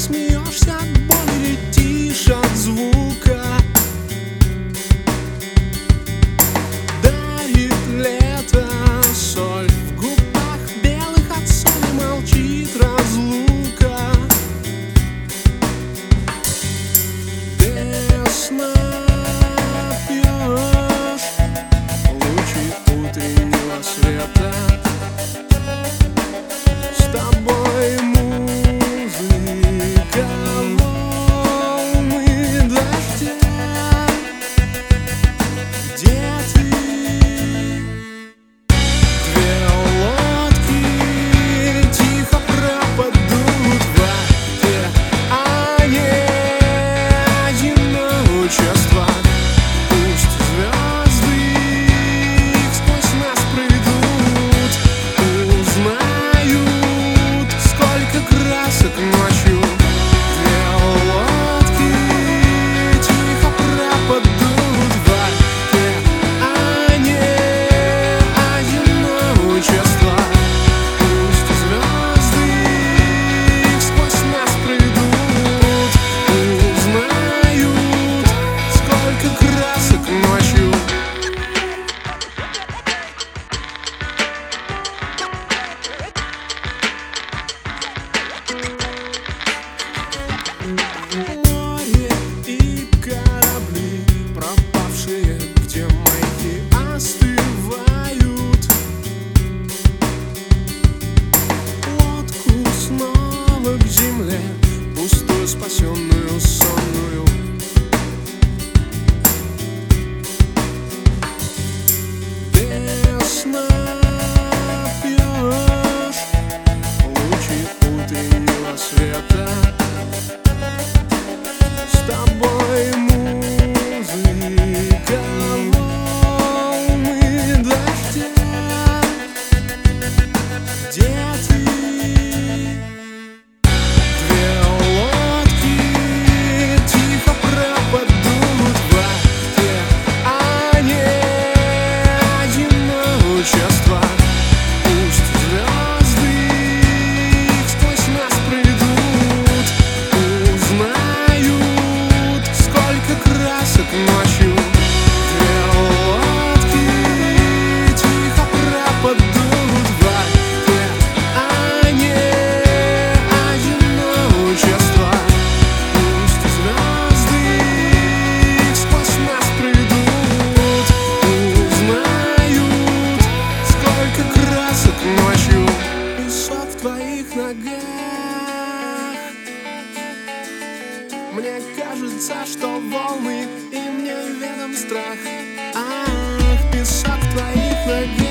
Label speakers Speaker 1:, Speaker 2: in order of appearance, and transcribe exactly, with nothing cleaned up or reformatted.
Speaker 1: смеешься от боли, летишь от звука. Дарит лето соль в губах белых от соли, молчит разлука. Весна пьешь лучи утреннего света. С тобой музыка, волны дождя. Где ты? Две лодки тихо пропадут в воде, а не одиночество. Пусть звезды их сквозь нас проведут, узнают, сколько красок ночью. Две лодки тихо пропадут в воде, а не одиночество. Пусть звезды их сквозь нас проведут, узнают, сколько красок ночью. Море и корабли пропавшие, где маяки остывают. Лодку снова к земле, пустую, спасенную, сонную. Весна пьешь лучи утреннего света. С тобой музыка, волны дождя. Где ты? Две лодки тихо пропадут в воде, а не одиночество. Пусть звезды их сквозь нас проведут, узнают, сколько красок ночью. Две лодки тихо пропадут в воде, а не одиночество. Пусть звезды их сквозь нас проведут, узнают, сколько красок ночью. Песок в твоих ногах. Мне кажется, что волны, и мне ведом страх. Ах, песок в твоих ногах.